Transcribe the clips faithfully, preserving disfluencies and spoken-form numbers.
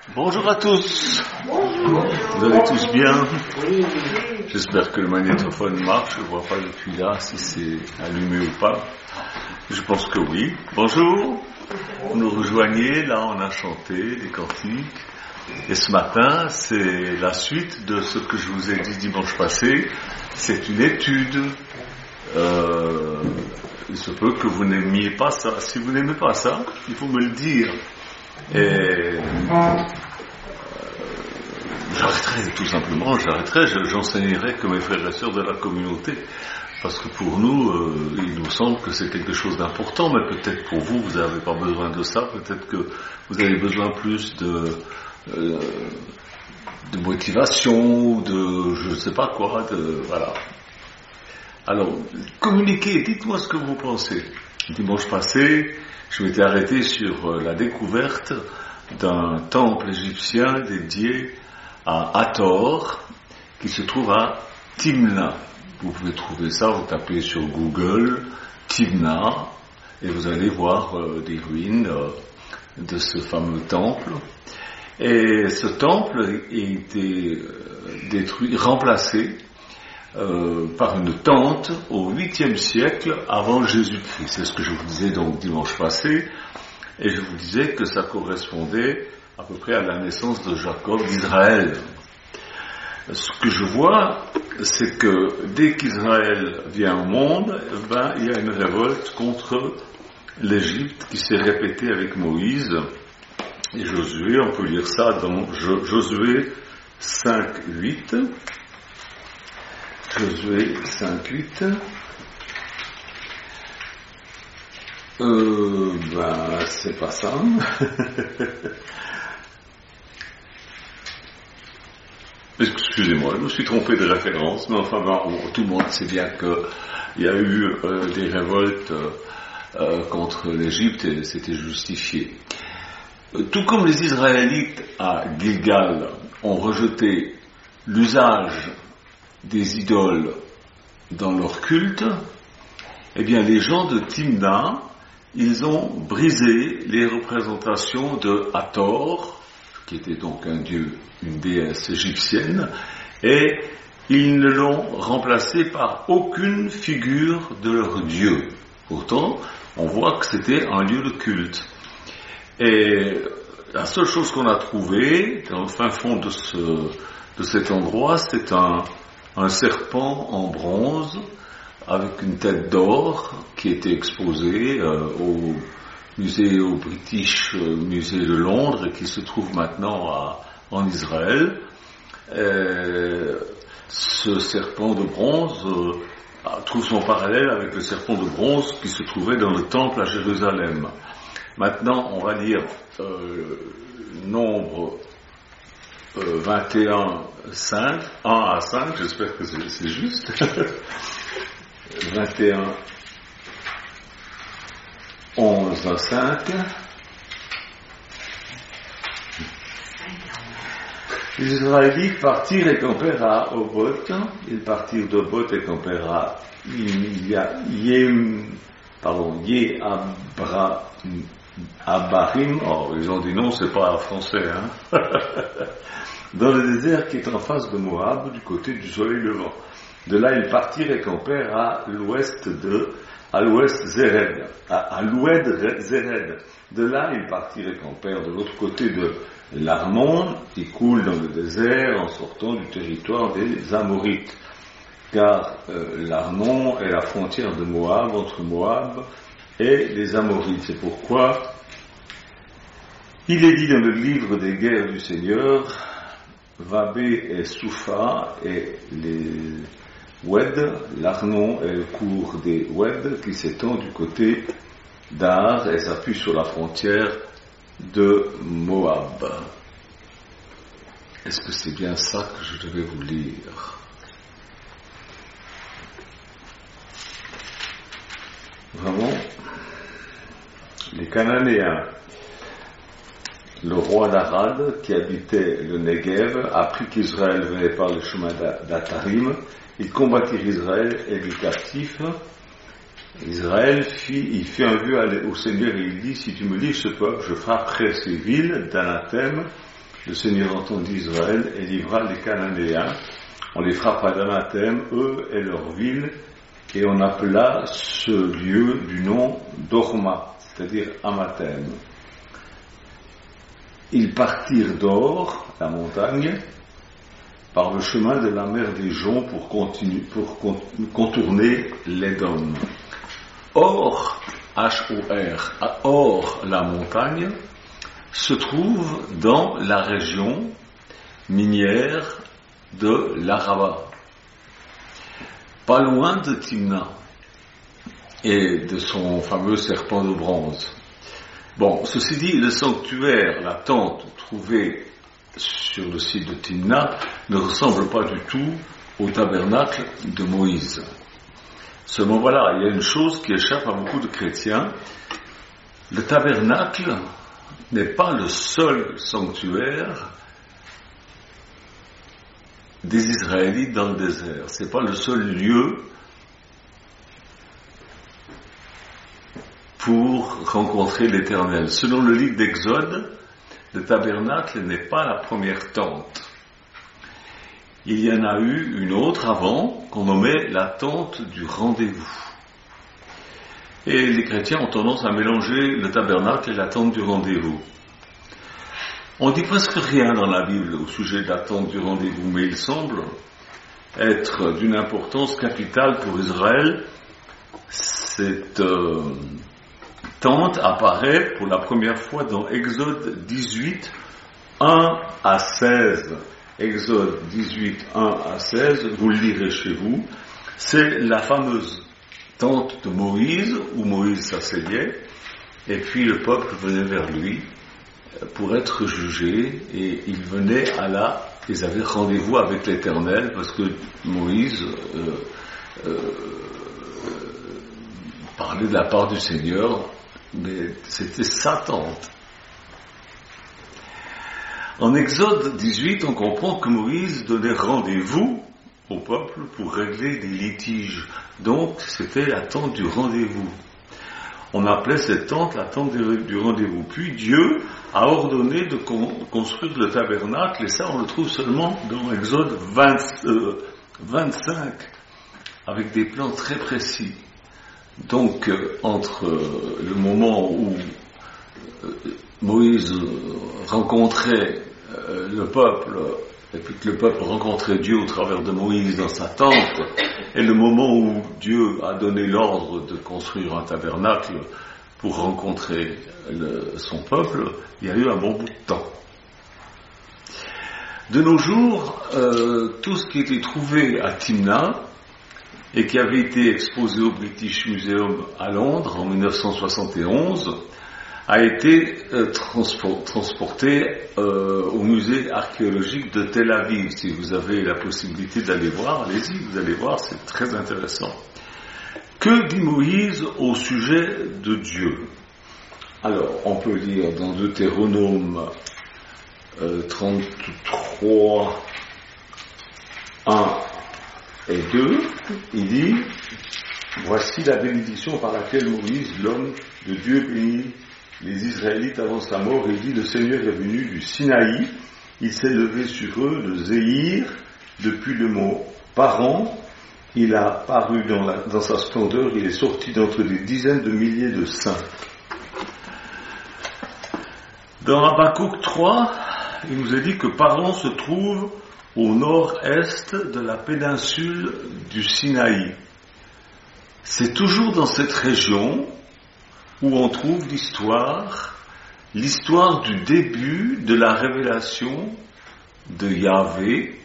Bonjour à tous. Vous allez tous bien? J'espère que le magnétophone marche. Je ne vois pas depuis là si c'est allumé ou pas. Je pense que oui. Bonjour. Vous nous rejoignez. Là, on a chanté des cantiques. Et ce matin, c'est la suite de ce que je vous ai dit dimanche passé. C'est une étude. Euh, il se peut que vous n'aimiez pas ça. Si vous n'aimez pas ça, il faut me le dire. Et euh, j'arrêterai tout simplement, j'arrêterai, j'enseignerai que mes frères et sœurs de la communauté, parce que pour nous, euh, il nous semble que c'est quelque chose d'important, mais peut-être pour vous, vous n'avez pas besoin de ça, peut-être que vous avez besoin plus de, euh, de motivation, de je ne sais pas quoi, de voilà. Alors, communiquez, dites-moi ce que vous pensez. Dimanche passé, je m'étais arrêté sur la découverte d'un temple égyptien dédié à Hathor, qui se trouve à Timna. Vous pouvez trouver ça, vous tapez sur Google Timna, et vous allez voir euh, des ruines euh, de ce fameux temple. Et ce temple a été euh, détruit, remplacé Euh, par une tente au huitième siècle avant Jésus-Christ. C'est ce que je vous disais donc dimanche passé, et je vous disais que ça correspondait à peu près à la naissance de Jacob d'Israël. Ce que je vois, c'est que dès qu'Israël vient au monde, ben, il y a une révolte contre l'Égypte qui s'est répétée avec Moïse et Josué. On peut lire ça dans Josué cinq huit. Josué cinq huit. Euh, ben, c'est pas ça. Excusez-moi, je me suis trompé de référence, mais enfin, ben, tout le monde sait bien qu'il y a eu euh, des révoltes euh, contre l'Égypte et c'était justifié. Euh, tout comme les Israélites à Gilgal ont rejeté l'usage des idoles dans leur culte, eh bien les gens de Timna, ils ont brisé les représentations de Hathor, qui était donc un dieu, une déesse égyptienne, et ils ne l'ont remplacé par aucune figure de leur dieu. Pourtant, on voit que c'était un lieu de culte. Et la seule chose qu'on a trouvée dans le fin fond de, ce, de cet endroit, c'est un un serpent en bronze avec une tête d'or qui était exposé euh, au musée, au British Museum de Londres et qui se trouve maintenant à, en Israël. Et ce serpent de bronze euh, trouve son parallèle avec le serpent de bronze qui se trouvait dans le temple à Jérusalem. Maintenant, on va lire euh, nombre Euh, vingt et un, cinq, un à cinq, j'espère que c'est, c'est juste. vingt et un, onze à cinq. Les Israélites partirent et campèrent à Oboth. Ils partirent d'Oboth et campèrent à Yem, pardon, Yehabra, Abarim. Oh, ils ont dit non, c'est pas français, hein. Dans le désert qui est en face de Moab, du côté du soleil levant. De là, ils partirent et campèrent à l'ouest de, à l'ouest Zéred, à, à l'ouest Zéred. De là, ils partirent et campèrent de l'autre côté de l'Arnon, qui coule dans le désert en sortant du territoire des Amorites. Car euh, l'Arnon est la frontière de Moab, entre Moab et les Amorites. C'est pourquoi il est dit dans le livre des guerres du Seigneur, Vabé et Soufa et les Oued, l'Arnon est le cours des Oued qui s'étend du côté d'Ar et s'appuie sur la frontière de Moab. Est-ce que c'est bien ça que je devais vous lire? Vraiment, les Cananéens, le roi d'Arad, qui habitait le Negev, apprit qu'Israël venait par le chemin d'Atarim. Il combattit Israël et les captifs. Israël fit, il fit un vœu au Seigneur et il dit, si tu me livres ce peuple, je frapperai ces villes d'anathème le Seigneur entendit Israël et livra les Cananéens. On les frappa d'anathème, eux et leur ville, et on appela ce lieu du nom d'Orma, c'est-à-dire Amathème. Ils partirent d'Or, la montagne, par le chemin de la mer des Joncs pour, continuer, pour contourner l'Édom. Or, H O R, Or, la montagne, se trouve dans la région minière de l'Araba, pas loin de Timna et de son fameux serpent de bronze. Bon, ceci dit, le sanctuaire, la tente trouvée sur le site de Timna ne ressemble pas du tout au tabernacle de Moïse. Seulement voilà, il y a une chose qui échappe à beaucoup de chrétiens. Le tabernacle n'est pas le seul sanctuaire des Israélites dans le désert. C'est pas le seul lieu pour rencontrer l'Éternel. Selon le livre d'Exode, le tabernacle n'est pas la première tente. Il y en a eu une autre avant, qu'on nommait la tente du rendez-vous. Et les chrétiens ont tendance à mélanger le tabernacle et la tente du rendez-vous. On dit presque rien dans la Bible au sujet de la tente du rendez-vous, mais il semble être d'une importance capitale pour Israël. Cette euh, tente apparaît pour la première fois dans Exode dix-huit, un à seize. Exode dix-huit, un à seize, vous le lirez chez vous. C'est la fameuse tente de Moïse, où Moïse s'asseyait, et puis le peuple venait vers lui pour être jugé, et ils venaient à la, ils avaient rendez-vous avec l'Éternel, parce que Moïse euh, euh, parlait de la part du Seigneur, mais c'était sa tente. En Exode dix-huit, on comprend que Moïse donnait rendez-vous au peuple pour régler des litiges. Donc, c'était la tente du rendez-vous. On appelait cette tente la tente du rendez-vous. Puis Dieu a ordonné de con- construire le tabernacle, et ça on le trouve seulement dans Exode vingt, euh, vingt-cinq, avec des plans très précis. Donc, euh, entre euh, le moment où euh, Moïse rencontrait euh, le peuple, et puis que le peuple rencontrait Dieu au travers de Moïse dans sa tente, et le moment où Dieu a donné l'ordre de construire un tabernacle pour rencontrer le, son peuple, il y a eu un bon bout de temps. De nos jours, euh, tout ce qui était trouvé à Timna et qui avait été exposé au British Museum à Londres en dix-neuf cent soixante et onze a été euh, transport, transporté euh, au musée archéologique de Tel Aviv. Si vous avez la possibilité d'aller voir, allez-y, vous allez voir, c'est très intéressant. Que dit Moïse au sujet de Dieu? Alors, on peut lire dans Deutéronome euh, trente-trois, un et deux, il dit: voici la bénédiction par laquelle Moïse, l'homme de Dieu, bénit les Israélites avant sa mort. Il dit: le Seigneur est venu du Sinaï, il s'est levé sur eux de Zéhir, depuis le mont Paran, il a paru dans, la, dans sa splendeur, il est sorti d'entre des dizaines de milliers de saints. Dans Habakkuk trois, il nous est dit que Paran se trouve au nord-est de la péninsule du Sinaï. C'est toujours dans cette région où on trouve l'histoire, l'histoire du début de la révélation de Yahvé,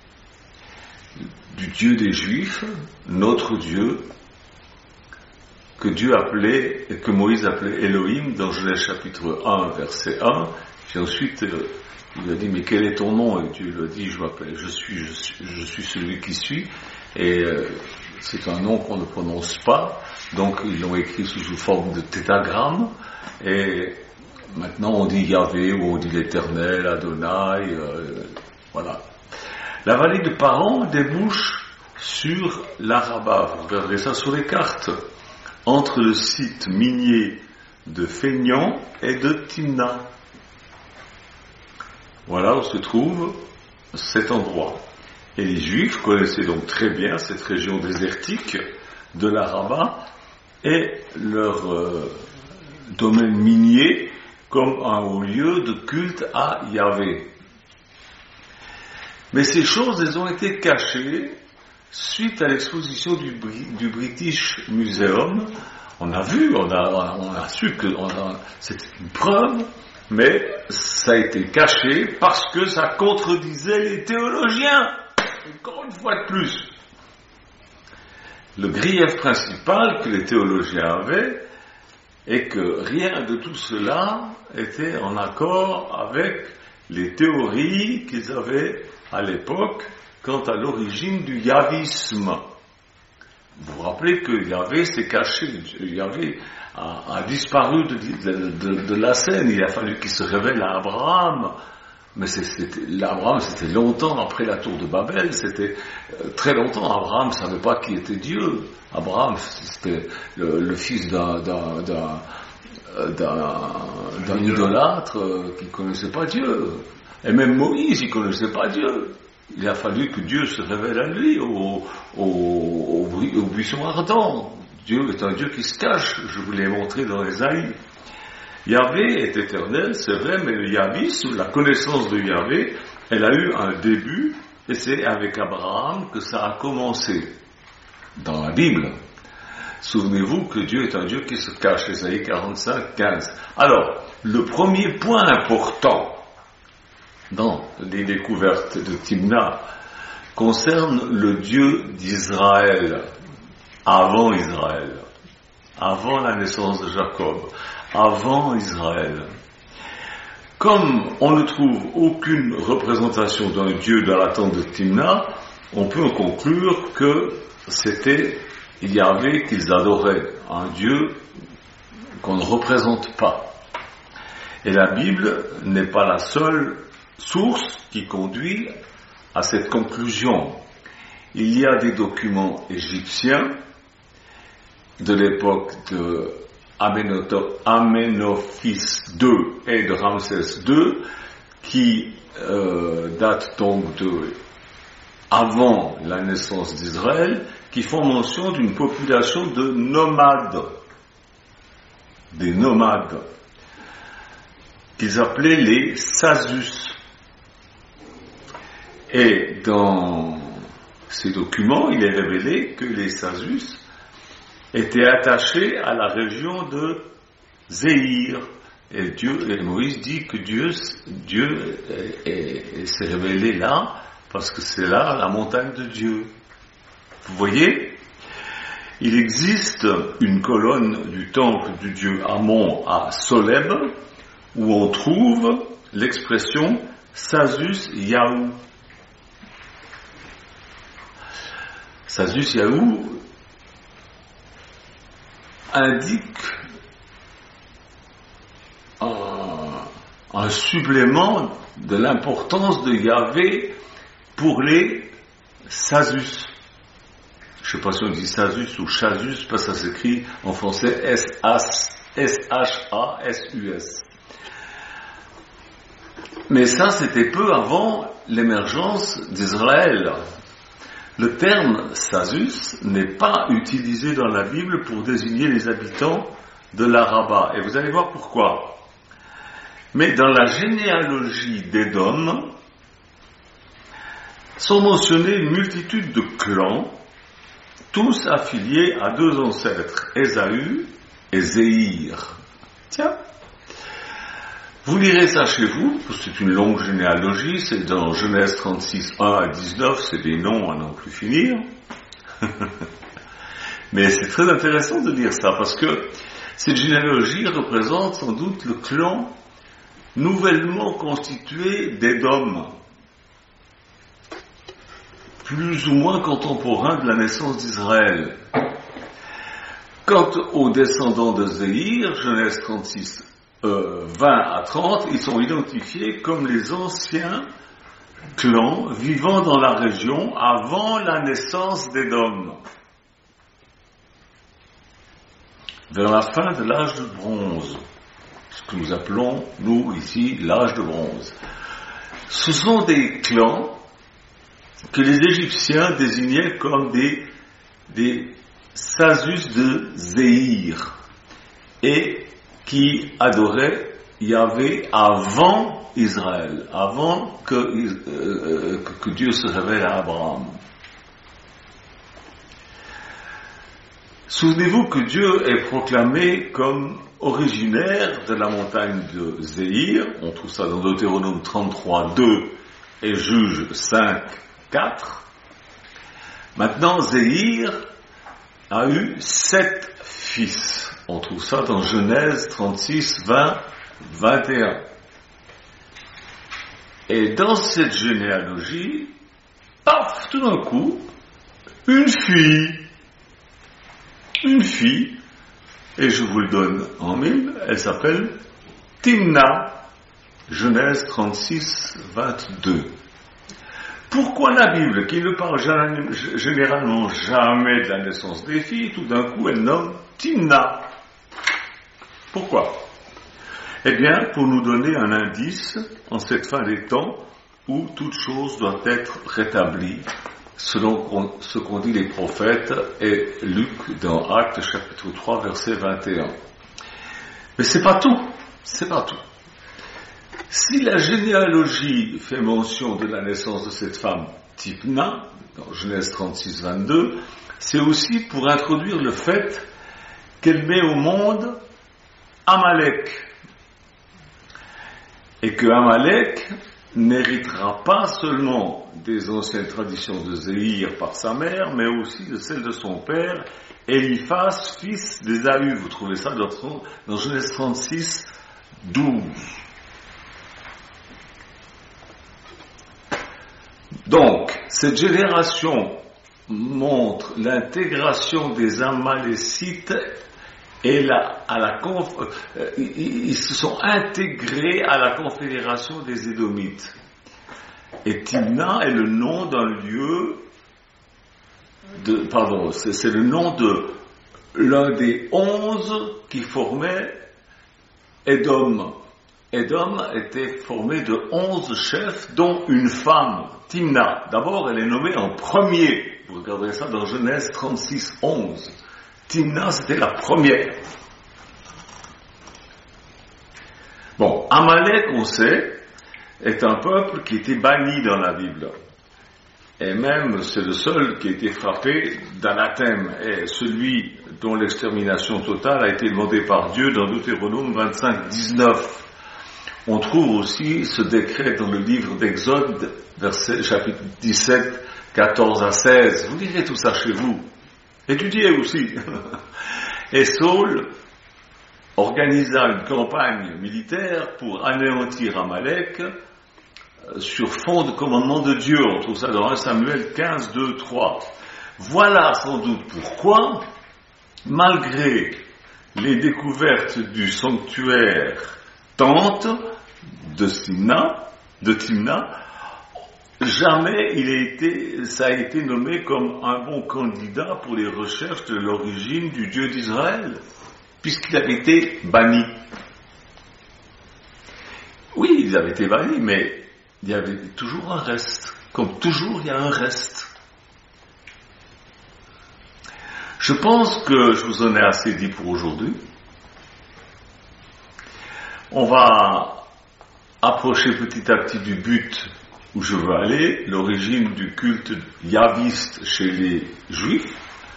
du Dieu des Juifs, notre Dieu, que Dieu appelait, et que Moïse appelait Elohim dans Genèse chapitre un, verset un, puis ensuite euh, il lui a dit: mais quel est ton nom? Et Dieu lui a dit: je m'appelle, je suis, je suis, je suis celui qui suis, et euh, c'est un nom qu'on ne prononce pas, donc ils l'ont écrit sous une forme de tétragramme, et maintenant on dit Yahvé, ou on dit l'Éternel, Adonai, euh, voilà. La vallée de Paran débouche sur l'Araba, vous regarderez ça sur les cartes, entre le site minier de Fénian et de Timna. Voilà où se trouve cet endroit. Et les Juifs connaissaient donc très bien cette région désertique de l'Araba et leur euh, domaine minier comme un haut lieu de culte à Yahvé. Mais ces choses, elles ont été cachées suite à l'exposition du, du British Museum. On a vu, on a, on a su que on a, c'était une preuve, mais ça a été caché parce que ça contredisait les théologiens. Encore une fois de plus. Le grief principal que les théologiens avaient est que rien de tout cela était en accord avec les théories qu'ils avaient à l'époque quant à l'origine du yavisme. Vous vous rappelez que Yahvé s'est caché, Yahvé a, a disparu de, de, de, de la scène, il a fallu qu'il se révèle à Abraham, mais c'était, l'Abraham c'était longtemps après la tour de Babel, c'était euh, très longtemps, Abraham ne savait pas qui était Dieu, Abraham c'était le, le fils d'un, d'un, d'un, d'un, d'un idolâtre euh, qui ne connaissait pas Dieu, et même Moïse il ne connaissait pas Dieu. Il a fallu que Dieu se révèle à lui au, au, au, au buisson ardent. Dieu est un Dieu qui se cache, je vous l'ai montré dans Ésaïe. Yahvé est éternel, c'est vrai, mais le yavisme, la connaissance de Yahvé, elle a eu un début, et c'est avec Abraham que ça a commencé, dans la Bible. Souvenez-vous que Dieu est un Dieu qui se cache, Ésaïe quarante-cinq, quinze. Alors, le premier point important dans les découvertes de Timna concerne le Dieu d'Israël, avant Israël, avant la naissance de Jacob, avant Israël. Comme on ne trouve aucune représentation d'un Dieu dans la tente de Timna, on peut conclure que c'était Yahvé qu'ils adoraient, un Dieu qu'on ne représente pas. Et la Bible n'est pas la seule source qui conduit à cette conclusion. Il y a des documents égyptiens de l'époque de Aménophis deux et de Ramsès deux qui euh, datent donc de avant la naissance d'Israël, qui font mention d'une population de nomades, des nomades, qu'ils appelaient les Sazus. Et dans ces documents, il est révélé que les Sazus étaient attachés à la région de Zéhir. Et Dieu, et Moïse dit que Dieu, Dieu est, est, est, s'est révélé là, parce que c'est là la montagne de Dieu. Vous voyez, il existe une colonne du temple du dieu Amon à Soleb, où on trouve l'expression Sazus Yahou. Sazus Yahou indique un, un supplément de l'importance de Yahvé pour les Sazus. Je ne sais pas si on dit Sazus ou Chazus, parce que ça s'écrit en français S H A S U S. Mais ça, c'était peu avant l'émergence d'Israël. Le terme Sazus n'est pas utilisé dans la Bible pour désigner les habitants de l'Araba. Et vous allez voir pourquoi. Mais dans la généalogie d'Édom, sont mentionnés une multitude de clans, tous affiliés à deux ancêtres, Ésaü et Zéhir. Tiens, vous lirez ça chez vous, parce que c'est une longue généalogie, c'est dans Genèse trente-six, un à dix-neuf, c'est des noms à n'en plus finir. Mais c'est très intéressant de lire ça, parce que cette généalogie représente sans doute le clan nouvellement constitué d'Édom, plus ou moins contemporain de la naissance d'Israël. Quant aux descendants de Zéhir, Genèse trente-six, euh, vingt à trente, ils sont identifiés comme les anciens clans vivant dans la région avant la naissance d'Édom, vers la fin de l'âge de bronze, ce que nous appelons, nous, ici, l'âge de bronze. Ce sont des clans que les Égyptiens désignaient comme des, des Sazus de Zéhir et qui adoraient Yahvé avant Israël, avant que, euh, que, que Dieu se révèle à Abraham. Souvenez-vous que Dieu est proclamé comme originaire de la montagne de Zéhir, on trouve ça dans Deutéronome trente-trois deux et Juges cinq quatre. Maintenant, Zéhir a eu sept fils. On trouve ça dans Genèse trente-six vingt vingt et un. Et dans cette généalogie, paf, tout d'un coup, une fille, une fille, et je vous le donne en mille, elle s'appelle Timna, Genèse trente-six vingt-deux. Pourquoi la Bible, qui ne parle généralement jamais de la naissance des filles, tout d'un coup elle nomme Timna? Pourquoi? Eh bien, pour nous donner un indice en cette fin des temps où toute chose doit être rétablie, selon ce qu'ont dit les prophètes et Luc dans Actes chapitre trois verset vingt et un. Mais c'est pas tout, c'est pas tout. Si la généalogie fait mention de la naissance de cette femme Timna, dans Genèse trente-six vingt-deux, c'est aussi pour introduire le fait qu'elle met au monde Amalek. Et que Amalek n'héritera pas seulement des anciennes traditions de Zéhir par sa mère, mais aussi de celles de son père, Eliphaz, fils d'Ésaü. Vous trouvez ça dans, dans Genèse trente-six douze. Donc, cette génération montre l'intégration des Amalécites et la, à la conf, euh, ils, ils se sont intégrés à la confédération des Édomites. Et Timna est le nom d'un lieu, de, pardon, c'est, c'est le nom de l'un des onze qui formait Édom. Édom était formé de onze chefs, dont une femme, Timna. D'abord, elle est nommée en premier. Vous regarderez ça dans Genèse trente-six onze. Timna, c'était la première. Bon, Amalek, on sait, est un peuple qui était banni dans la Bible. Et même, c'est le seul qui a été frappé d'anathème. Et celui dont l'extermination totale a été demandée par Dieu dans Deutéronome vingt-cinq dix-neuf. On trouve aussi ce décret dans le livre d'Exode, verset, chapitre dix-sept, quatorze à seize. Vous lirez tout ça chez vous. Étudiez aussi. Et Saul organisa une campagne militaire pour anéantir Amalek sur fond de commandement de Dieu. On trouve ça dans un Samuel quinze, deux, trois. Voilà sans doute pourquoi, malgré les découvertes du sanctuaire tente de Timna, de Timna, jamais il a été, ça a été nommé comme un bon candidat pour les recherches de l'origine du Dieu d'Israël, puisqu'il avait été banni. Oui, il avait été banni, mais il y avait toujours un reste. Comme toujours, il y a un reste. Je pense que je vous en ai assez dit pour aujourd'hui. On va approcher petit à petit du but où je veux aller, l'origine du culte yaviste chez les Juifs.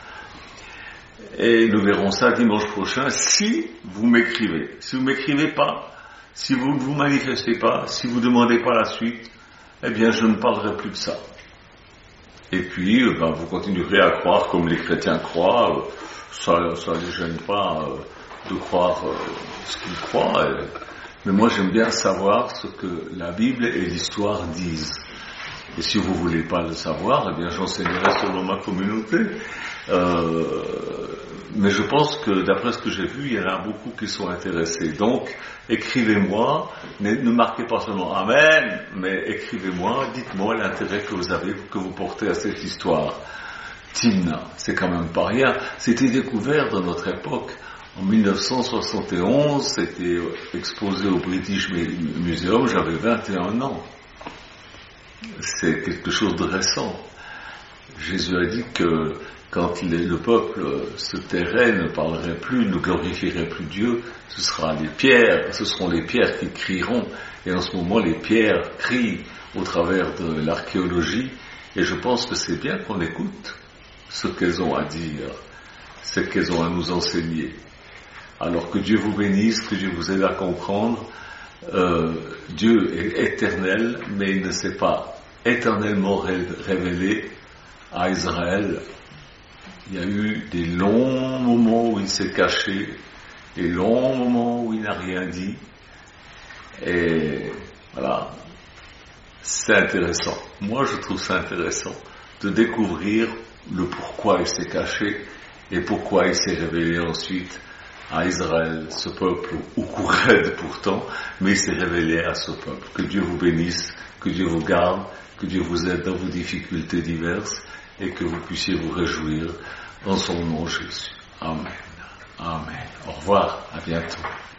Et nous verrons ça dimanche prochain si vous m'écrivez. Si vous ne m'écrivez pas, si vous ne vous manifestez pas, si vous ne demandez pas la suite, eh bien je ne parlerai plus de ça. Et puis, euh, ben, vous continuerez à croire comme les chrétiens croient, euh, ça ne les gêne pas euh, de croire euh, ce qu'ils croient. Et, mais moi j'aime bien savoir ce que la Bible et l'histoire disent. Et si vous ne voulez pas le savoir, eh bien j'enseignerai selon ma communauté. Euh, mais je pense que d'après ce que j'ai vu, il y en a beaucoup qui sont intéressés. Donc, écrivez-moi, ne, ne marquez pas seulement Amen, mais écrivez-moi, dites-moi l'intérêt que vous avez, que vous portez à cette histoire. Timna, c'est quand même pas rien. C'était découvert dans notre époque. En mille neuf cent soixante et onze, c'était exposé au British Museum, j'avais vingt et un ans. c'est quelque chose de récent. Jésus a dit que quand le peuple se tairait, ne parlerait plus, ne glorifierait plus Dieu, ce sera les pierres, ce seront les pierres qui crieront. Et en ce moment, les pierres crient au travers de l'archéologie, et je pense que c'est bien qu'on écoute ce qu'elles ont à dire, ce qu'elles ont à nous enseigner. Alors que Dieu vous bénisse, que Dieu vous aide à comprendre, euh, Dieu est éternel, mais il ne s'est pas éternellement révélé à Israël. Il y a eu des longs moments où il s'est caché, des longs moments où il n'a rien dit, et voilà, c'est intéressant. Moi, je trouve ça intéressant de découvrir le pourquoi il s'est caché et pourquoi il s'est révélé ensuite à Israël, ce peuple ou courait pourtant, mais il s'est révélé à ce peuple. Que Dieu vous bénisse, que Dieu vous garde, que Dieu vous aide dans vos difficultés diverses et que vous puissiez vous réjouir en son nom Jésus. Amen. Amen. Au revoir. À bientôt.